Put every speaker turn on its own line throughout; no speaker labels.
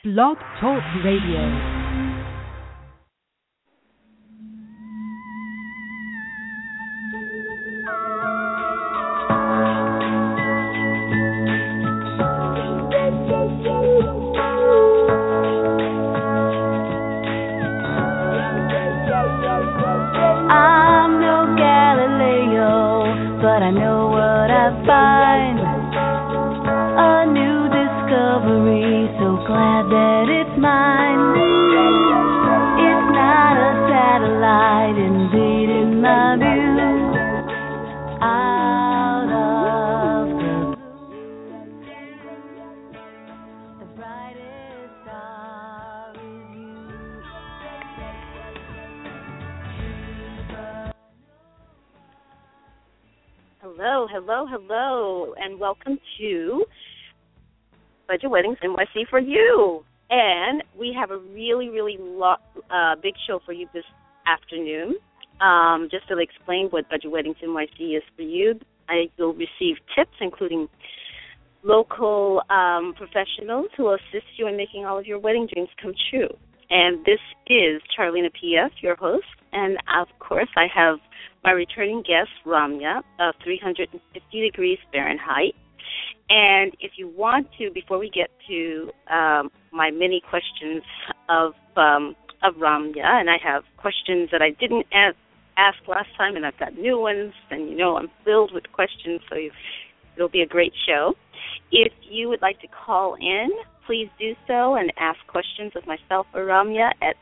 Blog Talk Radio.
Hello, and welcome to Budget Weddings NYC for you. And we have a really big show for you this afternoon. Just to explain what Budget Weddings NYC is for you, you'll receive tips, including local professionals who will assist you in making all of your wedding dreams come true. And this is Charlena P.S., your host. And, of course, I have my returning guest, Ramya, of 350 degrees Fahrenheit. And if you want to, before we get to my many questions of Ramya, and I have questions that I didn't ask last time, and I've got new ones, and you know I'm filled with questions, so it'll be a great show. If you would like to call in, please do so and ask questions of myself or Ramya at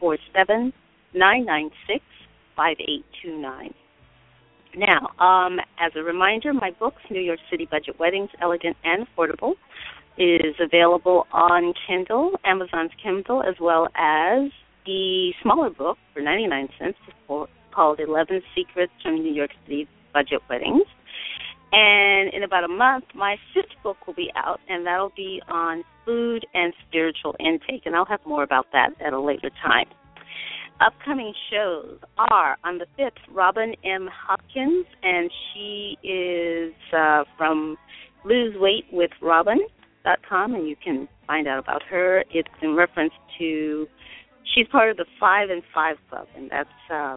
347-996-5829. Now, as a reminder, my book, New York City Budget Weddings, Elegant and Affordable, is available on Kindle, Amazon's Kindle, as well as the smaller book for 99 cents called 11 Secrets from New York City Budget Weddings. And in about a month, my fifth book will be out, and that'll be on food and spiritual intake, and I'll have more about that at a later time. Upcoming shows are, on the 5th, Robin M. Hopkins, and she is from LoseWeightWithRobin.com, and you can find out about her. It's in reference to, she's part of the 5 and 5 Club, and that's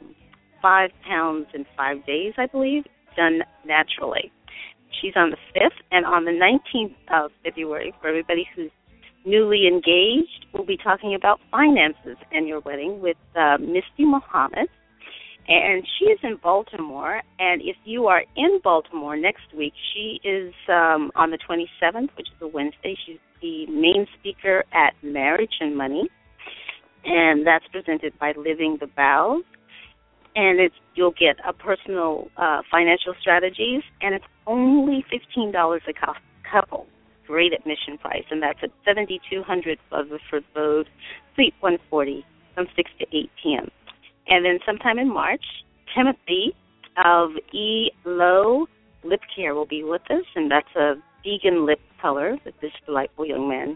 5 pounds in 5 days, I believe, done naturally. She's on the 5th, and on the 19th of February, for everybody who's newly engaged, we'll be talking about finances and your wedding with Misty Mohammed, and she is in Baltimore. And if you are in Baltimore next week, she is on the 27th, which is a Wednesday. She's the main speaker at Marriage and Money, and that's presented by Living the Vows. And you'll get a personal financial strategies, and it's only $15 a couple. Great admission price, and that's at 7200 Rutherford Road, Suite 140, from 6 to 8 p.m. And then sometime in March, Timothy of E. Low Lip Care will be with us, and that's a vegan lip color that this delightful young man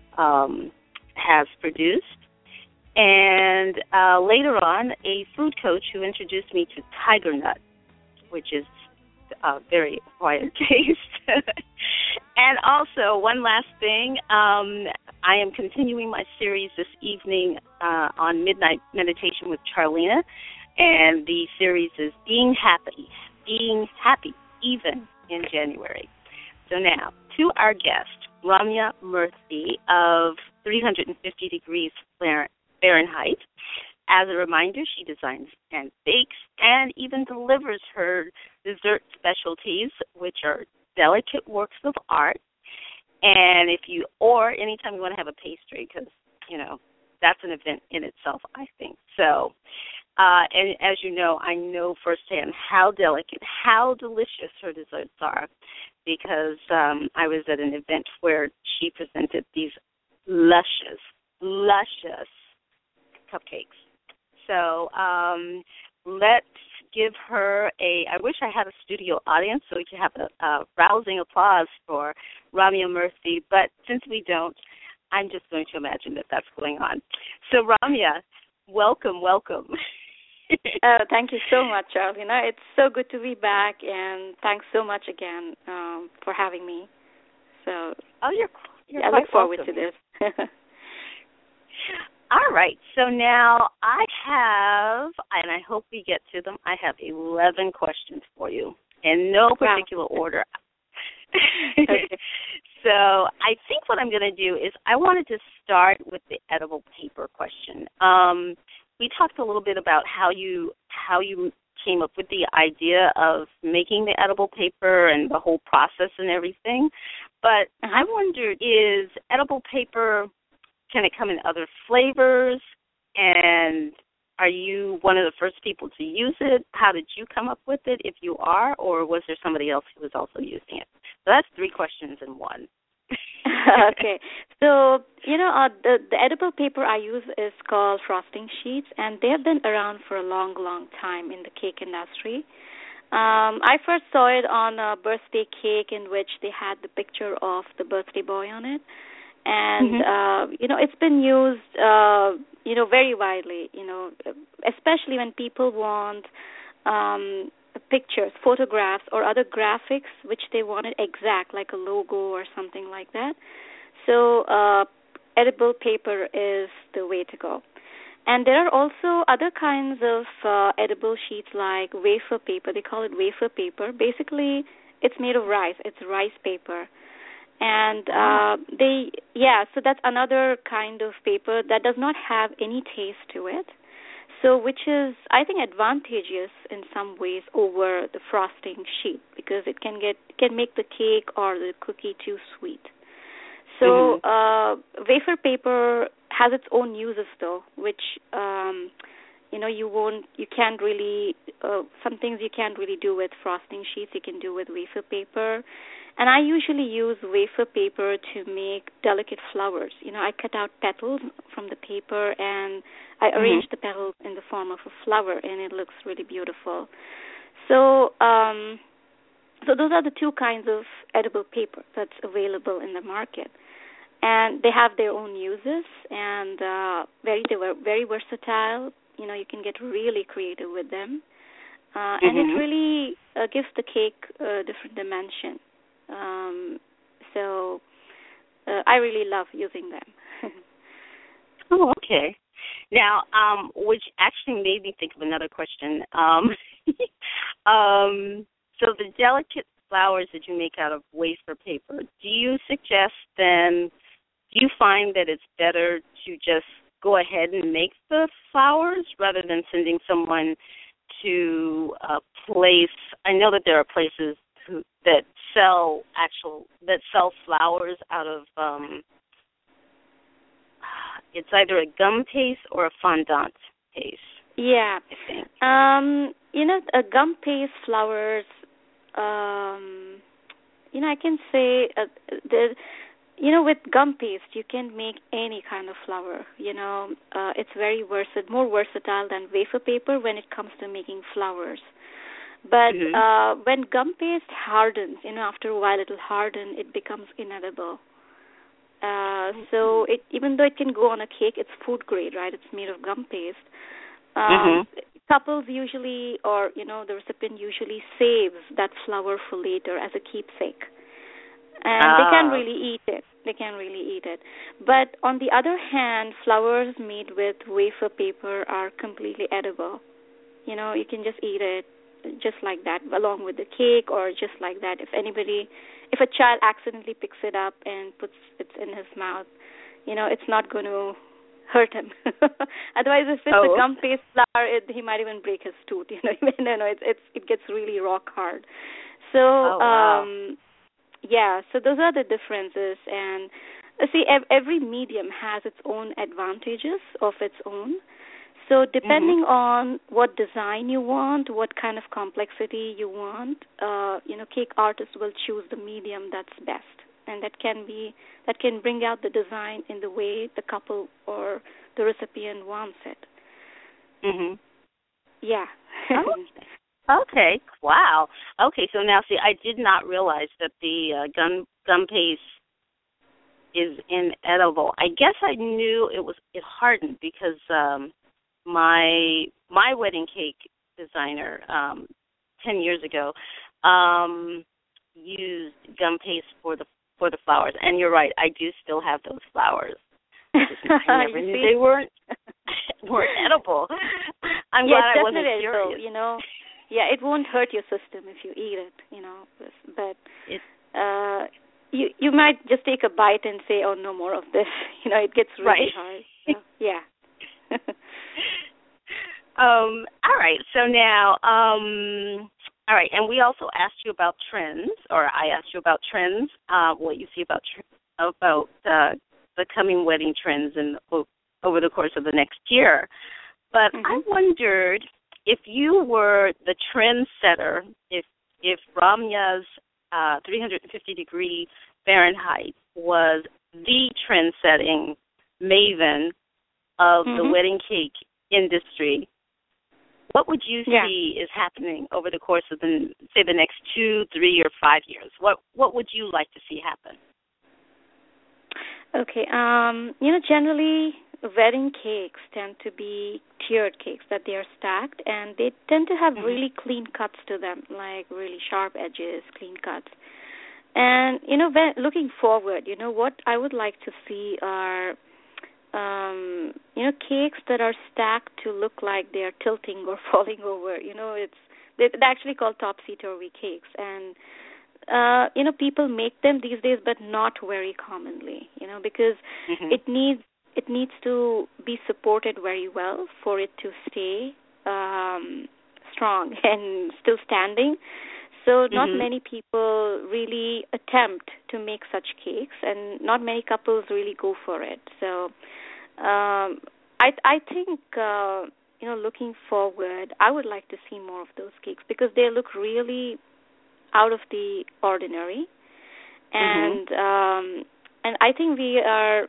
has produced. And later on, a food coach who introduced me to Tiger Nut, which is a very acquired taste. And also, one last thing, I am continuing my series this evening on Midnight Meditation with Charlena, and the series is Being Happy even in January. So now, to our guest, Ramya Murthy of 350 degrees Fahrenheit. As a reminder, she designs and bakes and even delivers her dessert specialties, which are delicate works of art. And anytime you want to have a pastry, because, you know, that's an event in itself, I think. So, and as you know, I know firsthand how delicate, how delicious her desserts are, because I was at an event where she presented these luscious cupcakes. So let's give her I wish I had a studio audience so we could have a rousing applause for Ramya Murthy, but since we don't, I'm just going to imagine that that's going on. So Ramya, welcome.
Thank you so much, Charlena. It's so good to be back, and thanks so much again for having me. So
you're
I look forward to this.
right. So now I have, and I hope we get to them, I have 11 questions for you in no particular order.
Okay.
So I think what I'm going to do is I wanted to start with the edible paper question. We talked a little bit about how you came up with the idea of making the edible paper and the whole process and everything. But I wonder, is edible paper, can it come in other flavors? And are you one of the first people to use it? How did you come up with it, if you are, or was there somebody else who was also using it? So that's 3 questions in one.
Okay. So, the edible paper I use is called frosting sheets, and they have been around for a long, long time in the cake industry. I first saw it on a birthday cake in which they had the picture of the birthday boy on it. And, it's been used, very widely, especially when people want pictures, photographs, or other graphics which they wanted exact, like a logo or something like that. So edible paper is the way to go. And there are also other kinds of edible sheets like wafer paper. They call it wafer paper. Basically, it's made of rice. It's rice paper. And so that's another kind of paper that does not have any taste to it. So which is, I think, advantageous in some ways over the frosting sheet because it can make the cake or the cookie too sweet. So wafer paper has its own uses though, which you can't really some things you can't really do with frosting sheets. You can do with wafer paper. And I usually use wafer paper to make delicate flowers. I cut out petals from the paper and I arrange the petals in the form of a flower, and it looks really beautiful. So, so those are the 2 kinds of edible paper that's available in the market, and they have their own uses, and they were very versatile. You can get really creative with them, and it really gives the cake a different dimension. So I really love using them.
Oh, okay. Now, which actually made me think of another question. So the delicate flowers that you make out of wafer paper, do you find that it's better to just go ahead and make the flowers rather than sending someone to a place? I know that there are places that sell flowers out of it's either a gum paste or a fondant paste.
Yeah.
I think.
A gum paste flowers, I can say with gum paste you can make any kind of flower. It's very more versatile than wafer paper when it comes to making flowers. But when gum paste hardens, after a while it'll harden, it becomes inedible. So even though it can go on a cake, it's food grade, right? It's made of gum paste. Couples usually, or the recipient usually saves that flower for later as a keepsake, and they can't really eat it. But on the other hand, flowers made with wafer paper are completely edible. You can just eat it just like that, along with the cake, or just like that. If a child accidentally picks it up and puts it in his mouth, it's not going to hurt him. Otherwise, if it's a gum paste flower, he might even break his tooth. It gets really rock hard. So, so those are the differences. And see, every medium has its own advantages of its own. So depending on what design you want, what kind of complexity you want, cake artists will choose the medium that's best, and that can bring out the design in the way the couple or the recipient wants it. Yeah.
Okay. Wow. Okay. So now, see, I did not realize that the gum paste is inedible. I guess I knew it hardened because my wedding cake designer 10 years ago used gum paste for the flowers, and you're right, I do still have those flowers. I never knew they weren't. weren't edible. I'm glad I wasn't
definitely
curious.
edible, you know. Yeah, it won't hurt your system if you eat it, you know. But you might just take a bite and say, "Oh, no more of this." You know, it gets really hard. So, yeah.
All right. So now, all right, and we also asked you about trends, or I asked you about trends. What you see about the coming wedding trends over the course of the next year. But I wondered if you were the trendsetter, if Ramya's 350-degree Fahrenheit was the trend-setting maven of the wedding cake industry, what would you see is happening over the course of the next 2, 3, or 5 years? What would you like to see happen?
Okay. Generally, wedding cakes tend to be tiered cakes, that they are stacked, and they tend to have really clean cuts to them, like really sharp edges, clean cuts. And, looking forward, what I would like to see are, cakes that are stacked to look like they are tilting or falling over. They're actually called topsy-turvy cakes. And, people make them these days, but not very commonly, because it needs to be supported very well for it to stay strong and still standing. So not many people really attempt to make such cakes, and not many couples really go for it. So I think, looking forward, I would like to see more of those cakes because they look really out of the ordinary. And I think we are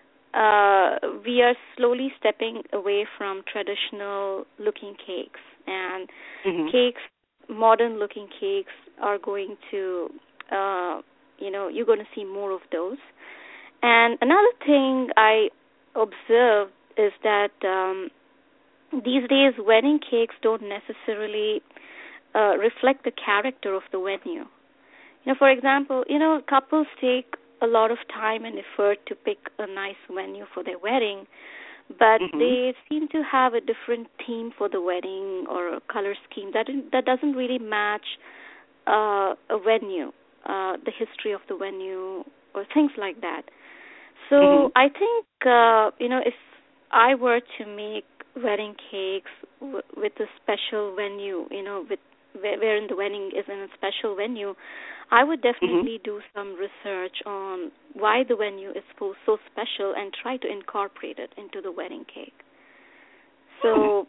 slowly stepping away from traditional looking cakes, and modern looking cakes are going to, you're going to see more of those. And another thing I observed is that these days wedding cakes don't necessarily reflect the character of the venue. For example, couples take a lot of time and effort to pick a nice venue for their wedding, but they seem to have a different theme for the wedding or a color scheme that doesn't really match a venue, the history of the venue, or things like that. So I think, if I were to make wedding cakes with a special venue, wherein the wedding is in a special venue, I would definitely do some research on why the venue is so special and try to incorporate it into the wedding cake. So,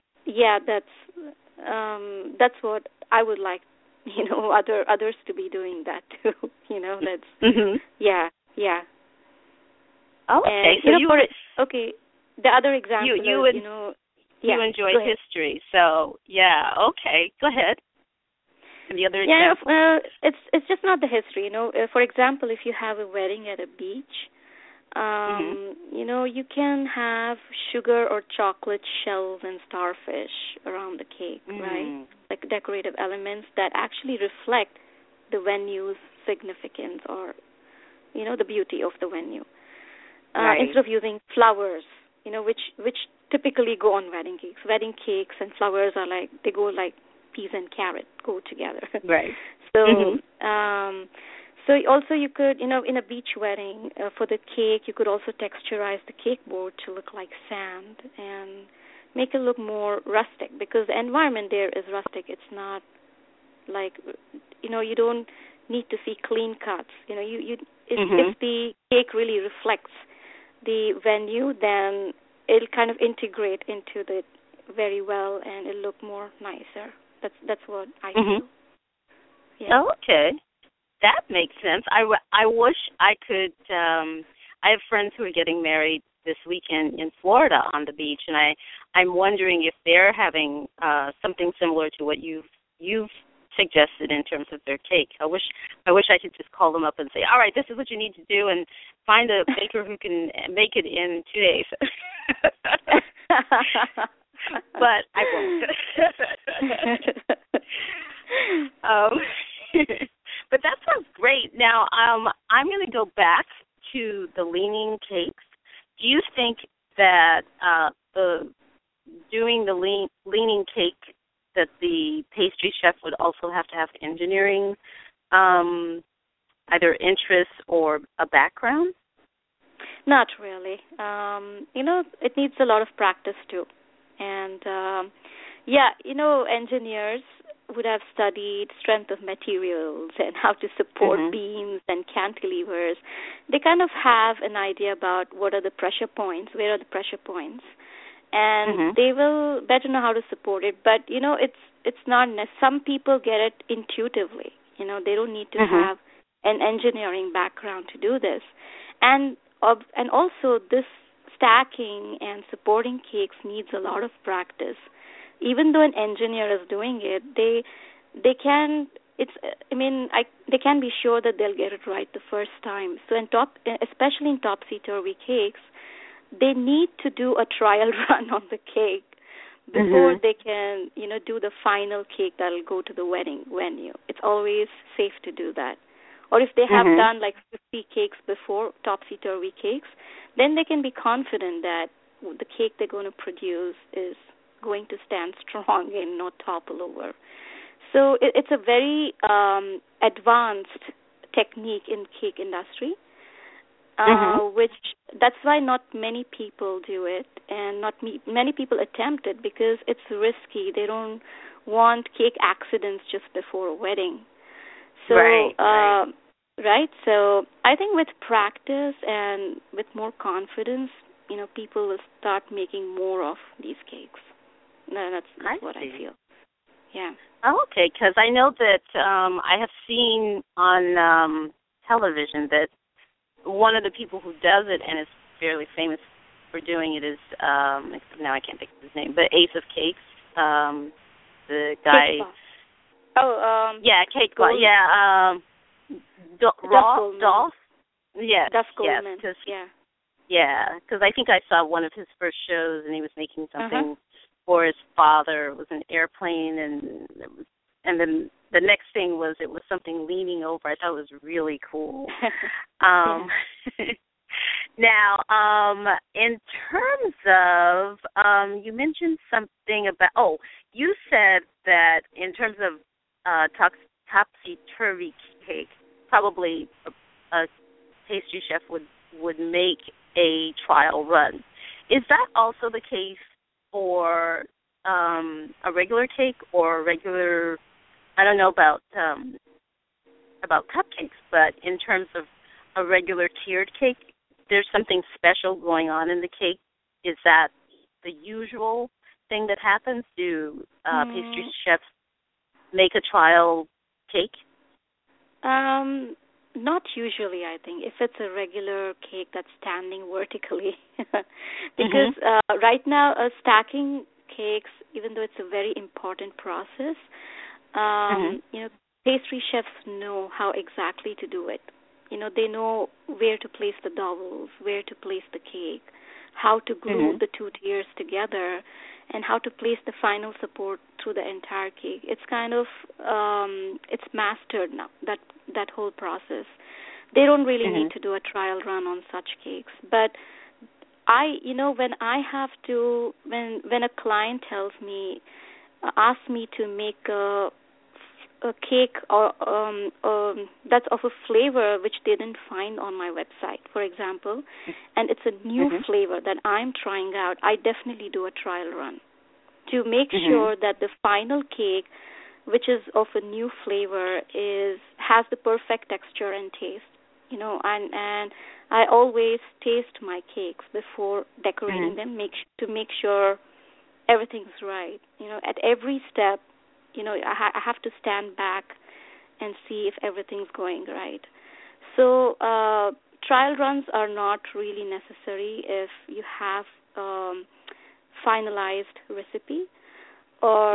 that's what I would like, others to be doing that too. That's yeah.
Oh, okay.
And, the other example
you enjoy history, so okay. Go ahead. And the other example?
It's just not the history. For example, if you have a wedding at a beach, you can have sugar or chocolate shells and starfish around the cake, right? Like decorative elements that actually reflect the venue's significance or, the beauty of the venue. Instead of using flowers, which typically go on wedding cakes. Wedding cakes and flowers are they go like peas and carrot go together.
Right.
So, so also you could, in a beach wedding, for the cake, you could also texturize the cake board to look like sand and make it look more rustic, because the environment there is rustic. It's not like, you don't need to see clean cuts. If the cake really reflects the venue, then it'll kind of integrate into it very well, and it'll look more nicer. That's what I feel. Yeah.
Oh, okay. That makes sense. I wish I could. I have friends who are getting married this weekend in Florida on the beach, and I'm wondering if they're having something similar to what you've suggested in terms of their cake. I wish I could just call them up and say, all right, this is what you need to do, and find a baker who can make it in 2 days. But I won't. But that sounds great. Now, I'm going to go back to the leaning cakes. Do you think that doing the leaning cake, that the pastry chef would also have to have engineering, either interest or a background?
Not really. It needs a lot of practice too. And, engineers would have studied strength of materials and how to support beams and cantilevers. They kind of have an idea about what are the pressure points, where are the pressure points, and they will better know how to support it. But, it's not some people get it intuitively. They don't need to have an engineering background to do this. And also this stacking and supporting cakes needs a lot of practice. Even though an engineer is doing it, they can be sure that they'll get it right the first time. So especially in topsy-turvy cakes, they need to do a trial run on the cake before they can, do the final cake that'll go to the wedding venue. It's always safe to do that. Or if they have done like 50 cakes before, topsy-turvy cakes, then they can be confident that the cake they're going to produce is going to stand strong and not topple over. So it's a very advanced technique in cake industry, which that's why not many people do it, and not many people attempt it because it's risky. They don't want cake accidents just before a wedding. So, right. So I think with practice and with more confidence, people will start making more of these cakes. No, that's what I feel. Yeah.
Oh, okay, because I know that I have seen on television that one of the people who does it and is fairly famous for doing it is, now I can't think of his name, but Ace of Cakes, the guy. Cake Boss. Yeah, Dolph. Yeah.
Duff Goldman.
Yeah, because I think I saw one of his first shows and he was making something for his father. It was an airplane, and then the next thing was it was something leaning over. I thought it was really cool. Now, in terms of, you mentioned something about, you said that in terms of topsy-turvy cake, probably a pastry chef would make a trial run. Is that also the case for a regular cake or a regular? I don't know about cupcakes, but in terms of a regular tiered cake, there's something special going on in the cake. Is that the usual thing that happens? Do pastry chefs make a trial cake?
Not usually, I think, if it's a regular cake that's standing vertically. Because right now, stacking cakes, even though it's a very important process, pastry chefs know how exactly to do it. They know where to place the dowels, where to place the cake, how to glue the two tiers together, and how to place the final support through the entire cake. It's kind of, it's mastered now, that whole process. They don't really need to do a trial run on such cakes. But when a client tells me, asks me to make a cake or that's of a flavor which they didn't find on my website, for example, and it's a new flavor that I'm trying out, I definitely do a trial run to make sure that the final cake, which is of a new flavor, has the perfect texture and taste. And I always taste my cakes before decorating them, to make sure everything's right. At every step, I have to stand back and see if everything's going right. So trial runs are not really necessary if you have finalized recipe or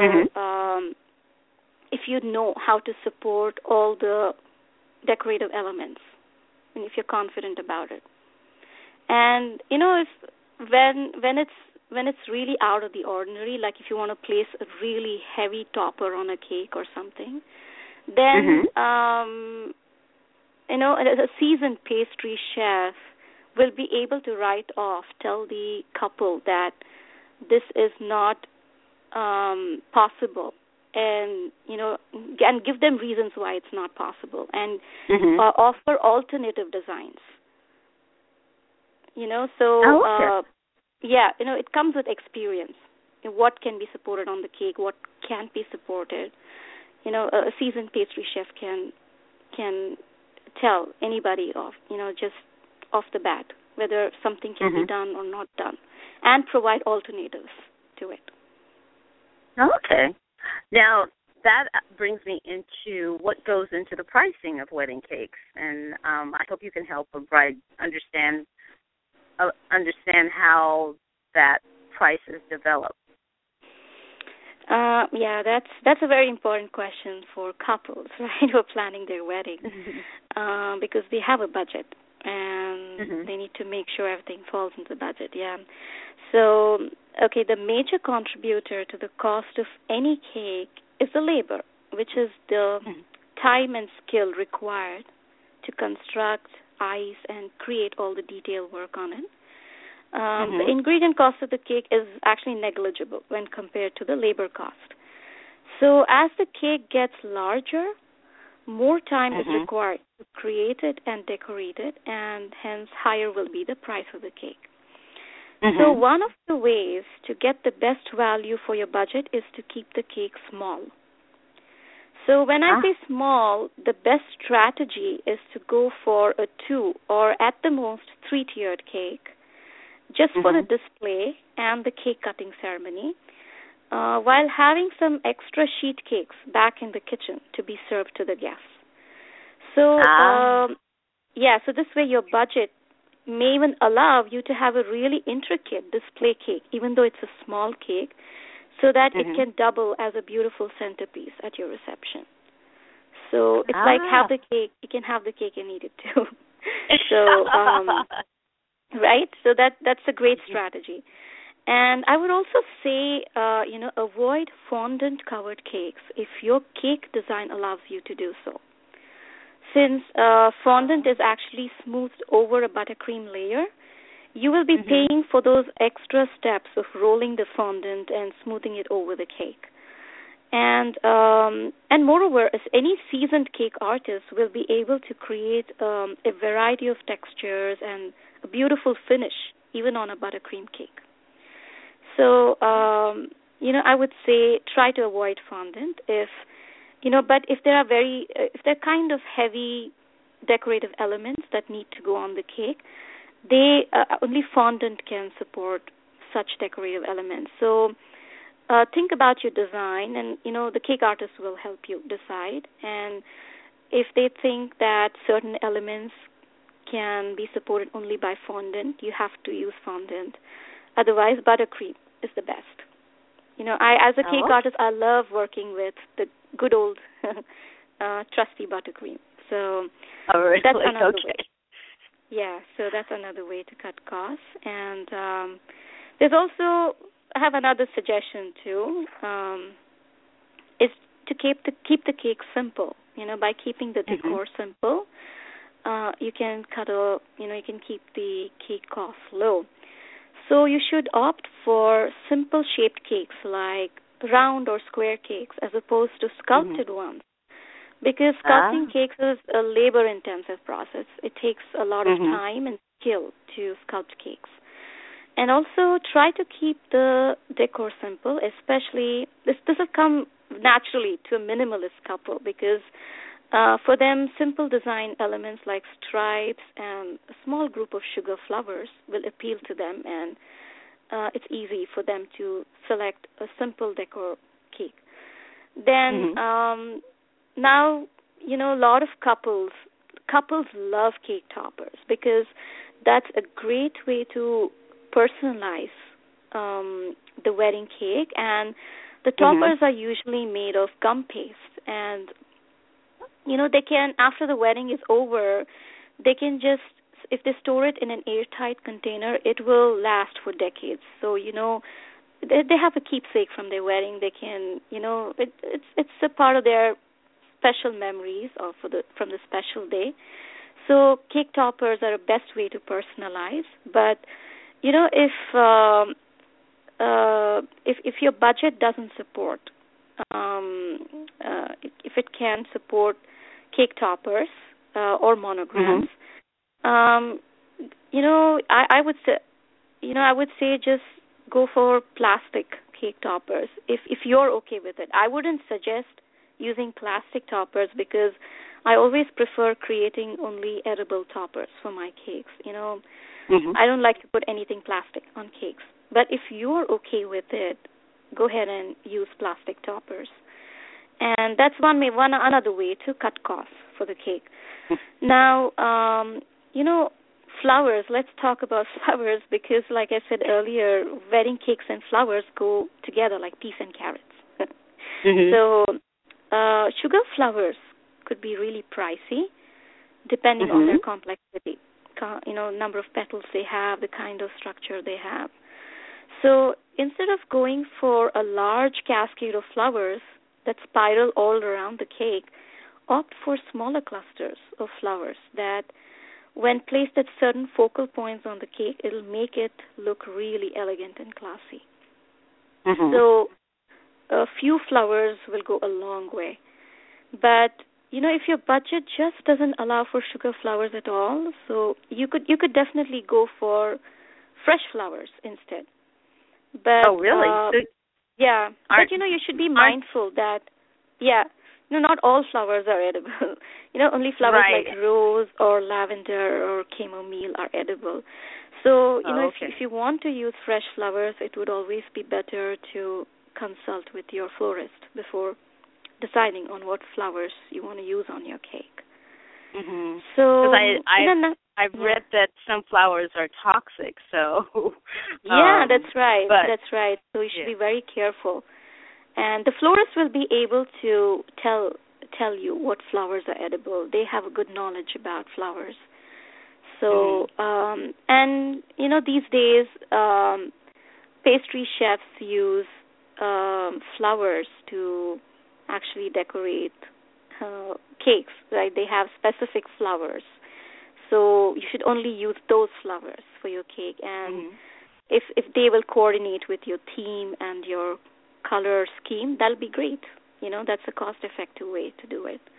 if you know how to support all the decorative elements and if you're confident about it. And if when it's really out of the ordinary, like if you want to place a really heavy topper on a cake or something, then a seasoned pastry chef will be able to write off, tell the couple that this is not possible, and and give them reasons why it's not possible, and offer alternative designs. It comes with experience. What can be supported on the cake, what can't be supported. A seasoned pastry chef can tell anybody just off the bat whether something can be done or not done, and provide alternatives to it.
Okay. Now, that brings me into what goes into the pricing of wedding cakes, and I hope you can help a bride understand how that price is developed.
That's a very important question for couples, right, who are planning their wedding, because they have a budget, and they need to make sure everything falls into the budget, So, the major contributor to the cost of any cake is the labor, which is the time and skill required to construct, ice, and create all the detail work on it. The ingredient cost of the cake is actually negligible when compared to the labor cost. So as the cake gets larger, more time is required to create it and decorate it, and hence higher will be the price of the cake. So one of the ways to get the best value for your budget is to keep the cake small. So when I say small, the best strategy is to go for a 2 or at the most 3-tiered cake, just for the display and the cake cutting ceremony, while having some extra sheet cakes back in the kitchen to be served to the guests. So, so this way your budget may even allow you to have a really intricate display cake, even though it's a small cake, so that it can double as a beautiful centerpiece at your reception. So it's like have the cake, you can have the cake and eat it too. So, right? So that's a great strategy. And I would also say, avoid fondant-covered cakes if your cake design allows you to do so. Since fondant is actually smoothed over a buttercream layer, you will be paying for those extra steps of rolling the fondant and smoothing it over the cake. And moreover, as any seasoned cake artist will be able to create a variety of textures and a beautiful finish, even on a buttercream cake. So, I would say try to avoid fondant but if there are kind of heavy decorative elements that need to go on the cake, only fondant can support such decorative elements. So think about your design, and the cake artist will help you decide. And if they think that certain elements can be supported only by fondant, you have to use fondant. Otherwise, buttercream is the best. As a cake artist, I love working with the good old trusty buttercream. So that's another way. Yeah, so that's another way to cut costs. And there's also, I have another suggestion too, is to keep the cake simple. By keeping the decor simple, you can you can keep the cake cost low. So you should opt for simple shaped cakes like round or square cakes as opposed to sculpted ones, because sculpting cakes is a labor-intensive process. It takes a lot of time and skill to sculpt cakes. And also try to keep the decor simple, especially this will come naturally to a minimalist couple, because for them, simple design elements like stripes and a small group of sugar flowers will appeal to them, and it's easy for them to select a simple decor cake. Then now, a lot of couples love cake toppers, because that's a great way to personalize the wedding cake. And the toppers are usually made of gum paste, and they can, after the wedding is over, they can just, if they store it in an airtight container, it will last for decades. So, they have a keepsake from their wedding. They can, it's a part of their special memories from the special day. So cake toppers are a best way to personalize. But if your budget doesn't support, if it can support cake toppers or monograms, I would say just go for plastic cake toppers if you're okay with it. I wouldn't suggest using plastic toppers because I always prefer creating only edible toppers for my cakes. I don't like to put anything plastic on cakes. But if you're okay with it, go ahead and use plastic toppers. And that's another way to cut costs for the cake. Now, flowers. Let's talk about flowers because, like I said earlier, wedding cakes and flowers go together like peas and carrots. So sugar flowers could be really pricey depending on their complexity, number of petals they have, the kind of structure they have. So instead of going for a large cascade of flowers that spiral all around the cake, opt for smaller clusters of flowers that, when placed at certain focal points on the cake, it'll make it look really elegant and classy. So a few flowers will go a long way. But, if your budget just doesn't allow for sugar flowers at all, so you could definitely go for fresh flowers instead. But,
oh, really?
Yeah. But, you should be mindful that, not all flowers are edible. Only flowers like rose or lavender or chamomile are edible. So, if you want to use fresh flowers, it would always be better to consult with your florist before deciding on what flowers you want to use on your cake. So,
I've read that some flowers are toxic, so...
that's right. That's right. So you should be very careful. And the florist will be able to tell you what flowers are edible. They have a good knowledge about flowers. So, and, these days, pastry chefs use flowers to actually decorate cakes, right? They have specific flowers. So you should only use those flowers for your cake. And if they will coordinate with your theme and your color scheme, that'll be great. That's a cost-effective way to do it.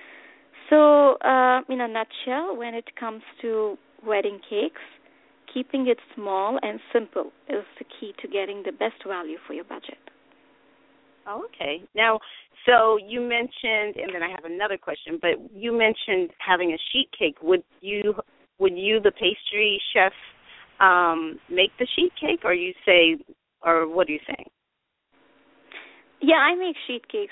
So, in a nutshell, when it comes to wedding cakes, keeping it small and simple is the key to getting the best value for your budget.
Oh, okay. Now, so you mentioned, and then I have another question, but you mentioned having a sheet cake. Would you, the pastry chef, make the sheet cake, or what are you saying?
Yeah, I make sheet cakes.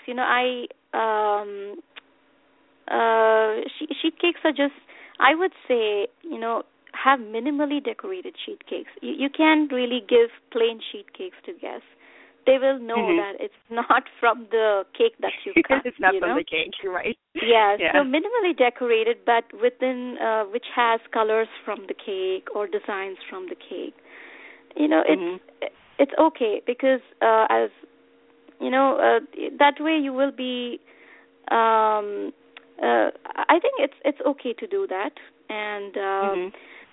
Sheet cakes are just, I would say, have minimally decorated sheet cakes. You can't really give plain sheet cakes to guests. They will know that it's not from the cake that you cut.
It's not from the cake, right?
Yeah, so minimally decorated, but within which has colors from the cake or designs from the cake. It's okay because as that way you will be. I think it's okay to do that, and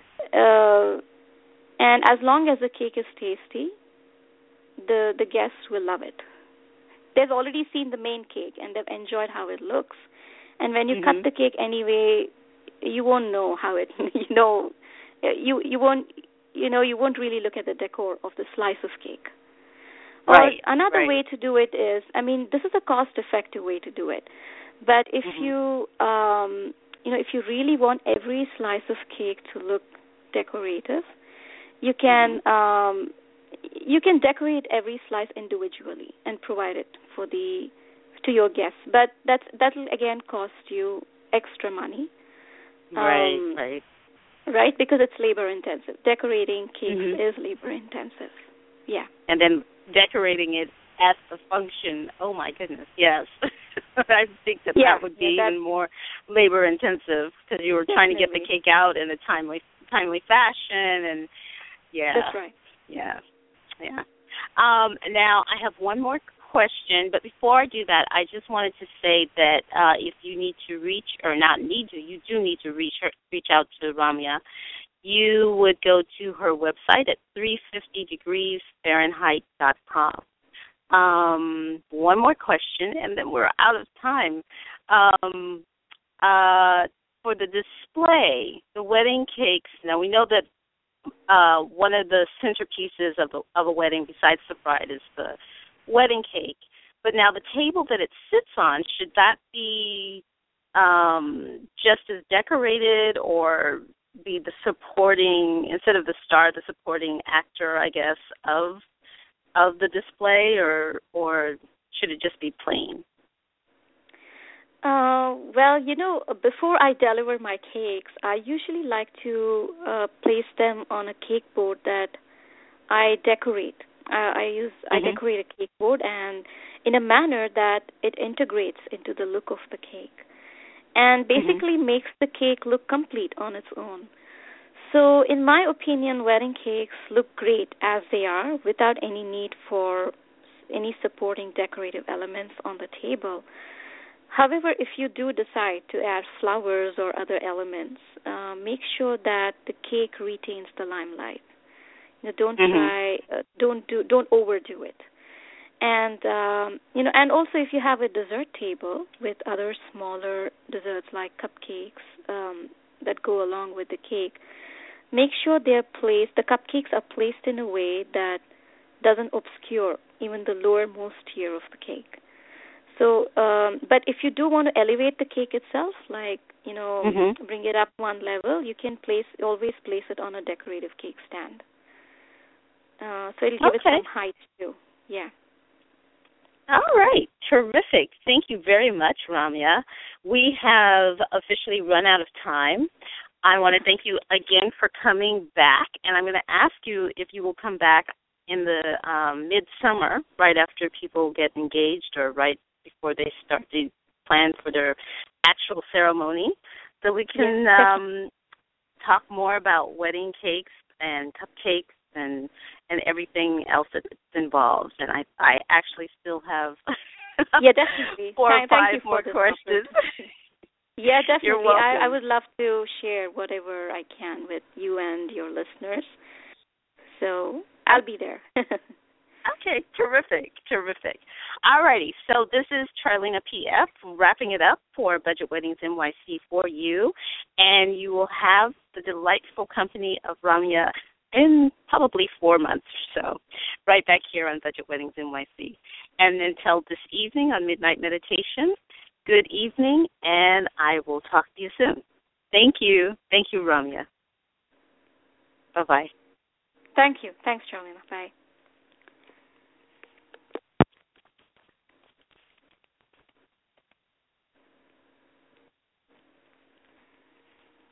as long as the cake is tasty, the guests will love it. They've already seen the main cake and they've enjoyed how it looks. And when you cut the cake anyway, you won't know how it. You won't really look at the decor of the slice of cake. Or another way to do it is, this is a cost-effective way to do it. But if you, if you really want every slice of cake to look decorative, you can decorate every slice individually and provide it to your guests. But that'll again cost you extra money.
Right.
Right, because it's labor intensive. Decorating cakes is labor intensive. Yeah.
And then decorating it at the function. Oh my goodness, yes. I think that would be even more labor intensive because you were trying to get the cake out in a timely fashion, and
that's right.
Yeah. Now I have one more question, but before I do that, I just wanted to say that if you need to reach, or not need to, you do need to reach out to Ramya. You would go to her website at 350degreesfahrenheit.com. One more question, and then we're out of time. For the display, the wedding cakes. Now we know that one of the centerpieces of a wedding, besides the bride, is the wedding cake. But now the table that it sits on, should that be just as decorated, or be the supporting, instead of the star, the supporting actor, I guess, of the display, or should it just be plain?
Well, before I deliver my cakes, I usually like to place them on a cake board that I decorate. I decorate a cake board, and in a manner that it integrates into the look of the cake, and basically makes the cake look complete on its own. So, in my opinion, wedding cakes look great as they are, without any need for any supporting decorative elements on the table. However, if you do decide to add flowers or other elements, make sure that the cake retains the limelight. Don't don't overdo it. And and also if you have a dessert table with other smaller desserts like cupcakes that go along with the cake, make sure the cupcakes are placed in a way that doesn't obscure even the lowermost tier of the cake. So, but if you do want to elevate the cake itself, bring it up one level, you can always place it on a decorative cake stand. So it'll give it some height too. Yeah.
All right. Terrific. Thank you very much, Ramya. We have officially run out of time. I want to thank you again for coming back, and I'm going to ask you if you will come back in the midsummer, right after people get engaged, or right before they start to plan for their actual ceremony, so we can talk more about wedding cakes and cupcakes and everything else that's involved. And I actually still have
definitely
4 or 5 more questions.
Yeah, definitely.
You're welcome.
I would love to share whatever I can with you and your listeners. So I'll be there.
Okay, terrific. All righty, so this is Charlena P.F. wrapping it up for Budget Weddings NYC for you, and you will have the delightful company of Ramya in probably 4 months or so, right back here on Budget Weddings NYC. And until this evening on Midnight Meditation, good evening, and I will talk to you soon. Thank you. Thank you, Ramya. Bye-bye.
Thank you. Thanks, Charlena. Bye.